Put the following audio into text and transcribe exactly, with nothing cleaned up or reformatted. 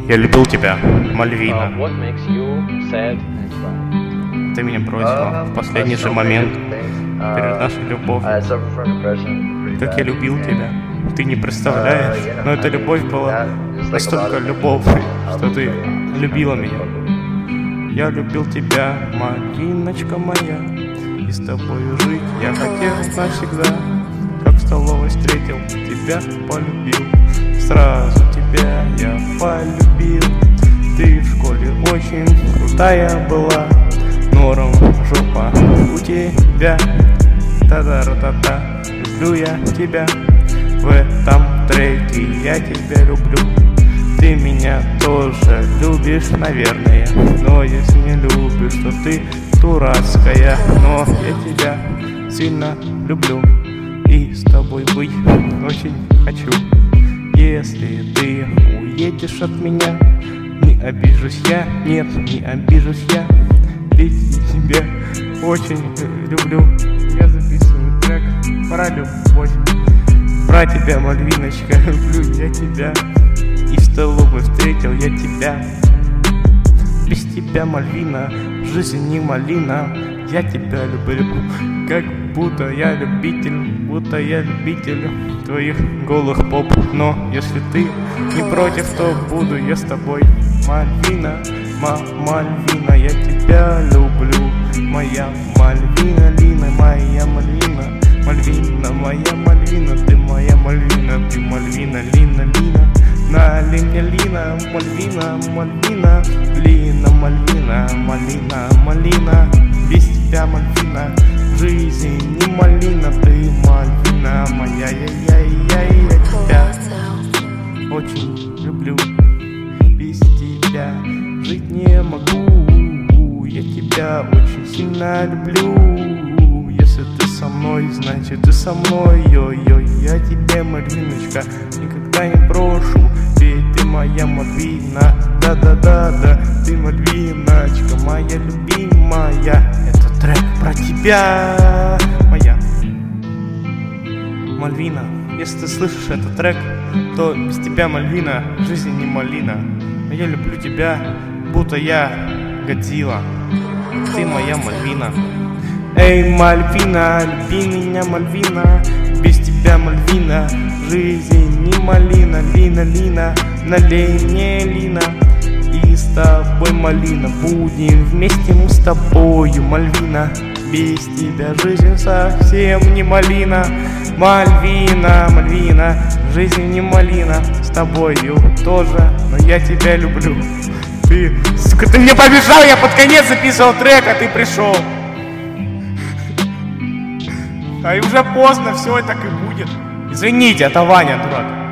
Я любил тебя, Мальвина. Uh, what makes you sad and cry? Ты меня бросила в последний же момент перед нашей любовью. Как я любил тебя, ты не представляешь, но эта любовь была настолько любовной, что ты любила меня. Я любил тебя, Малиночка моя, и с тобой жить я хотел навсегда. Как в столовой встретил, тебя полюбил, сразу тебя я полюбил. Ты в школе очень крутая была, норм жопа у тебя. Та-да-ра-та-та, люблю я тебя, в этом треке я тебя люблю. Ты меня тоже любишь, наверное, но если не любишь, то ты дурацкая. Но я тебя сильно люблю и с тобой быть очень хочу. Если ты уедешь от меня, не обижусь я, нет, не обижусь я, ведь я тебя очень люблю. Я записываю трек про любовь, про тебя, Мальвиночка, люблю я тебя. И в столовой встретил я тебя. Без тебя, Мальвина, жизнь не малина. Я тебя люблю, как будто я любитель, будто я любитель твоих голых поп. Но если ты не против, то буду я с тобой. Мальвина, ма Мальвина, я тебя люблю. Моя Мальвина, Лина, моя Мальвина. Мальвина, моя Мальвина, ты моя Мальвина, ты Мальвина, Лина, Лина. На лине Лина, Мальвина, Мальвина, Лина, Мальвина, Малина, Малина. Без тебя, Мальвина, жизнь не малина, ты Мальвина моя, я, я, я, я тебя очень люблю. Без тебя жить не могу, я тебя очень сильно люблю. Если ты со мной, значит ты со мной, йо-йо. Я тебя, Мальвиночка, никогда не брошу, ведь ты моя Мальвина. Да-да-да-да, ты Мальвиночка, моя любимая. Это трек про тебя, моя Мальвина. Если ты слышишь этот трек, то без тебя, Мальвина, жизнь не малина. А я люблю тебя, будто я Годзилла. Ты моя Мальвина. Эй, Мальвина, люби меня, Мальвина. Без тебя, Мальвина, жизнь не малина. Лина, Лина, налей мне, Лина. И с тобой, Малина, будем вместе мы с тобою, Мальвина. Без тебя жизнь совсем не малина. Мальвина, Мальвина, жизнь не малина. С тобою тоже, но я тебя люблю. Ты, сука, ты мне побежал, я под конец записывал трек, а ты пришел. А и уже поздно, все и так и будет. Извините, это Ваня, дурак.